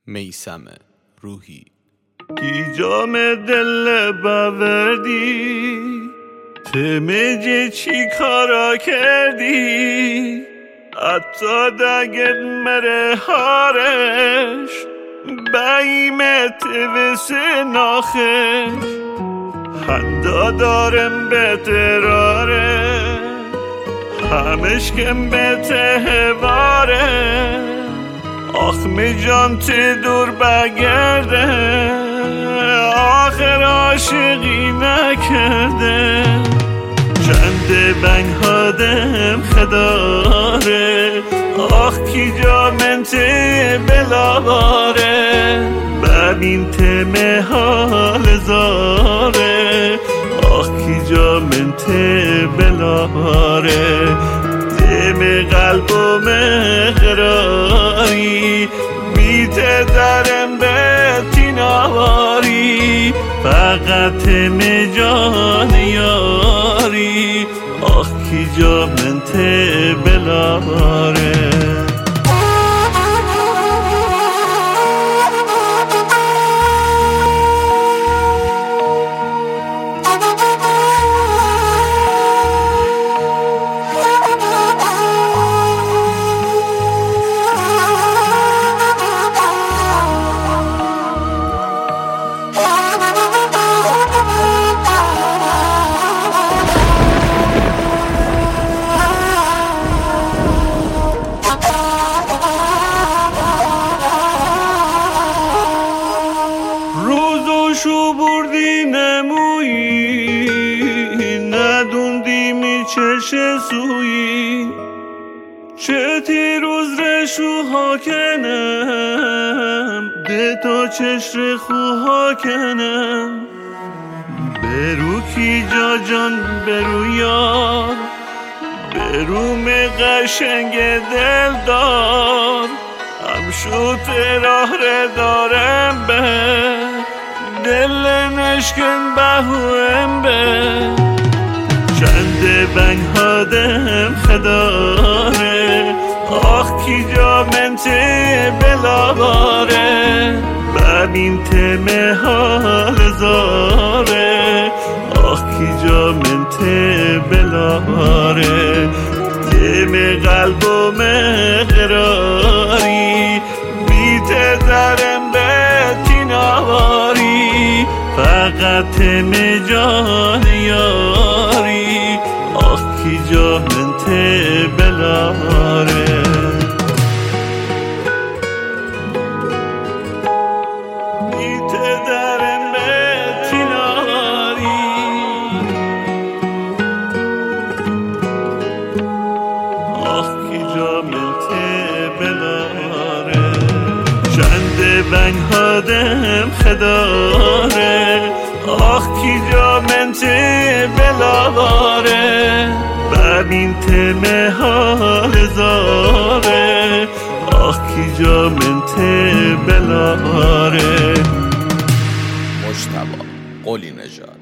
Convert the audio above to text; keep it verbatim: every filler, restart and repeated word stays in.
میثم روحی. کی جام دل باوردی تمجه چی کارا کردی حتی دگت مره هارش بایمت وسه ناخش حدا دارم به تراره همش کم به تهواره آخم جان تی دور بگرده آخر عاشقی نکرده چند بنگ هادم خداره آخ کی جا من تی بلاباره ببین تمه حال زاره آخ کی جا من تی بلاباره تم قلب و مقراری بیت درم به تیناواری فقط تم جان یاری آخ کی جا من تی بلاباره. شو بردی نمویی ندوندی می چش سویی چه تیروز رشو ها کنم ده تا چش رخو ها کنم برو کی جا جان برو یار برو می قشنگ دل دار هم شو تراه دارم به دل نشکن بهویم به چند بنگ هادم خداره آخ کی جا من تی بلاباره ببین تمه حال زاره آخ کی جا من تی بلاباره تم قلب و مقراری بیت درم به تیناواری فقط تم جان یاری آخ کی جا من تی بلاباره. بیت درم به تیناواری آخ کی جا من تی بلاباره چند بنگ هادم خداره آخ کی جا من تی بلاباره ببین تمه حال زاره آخ کی جا من تی بلاباره. مجتبی قلی نژاد.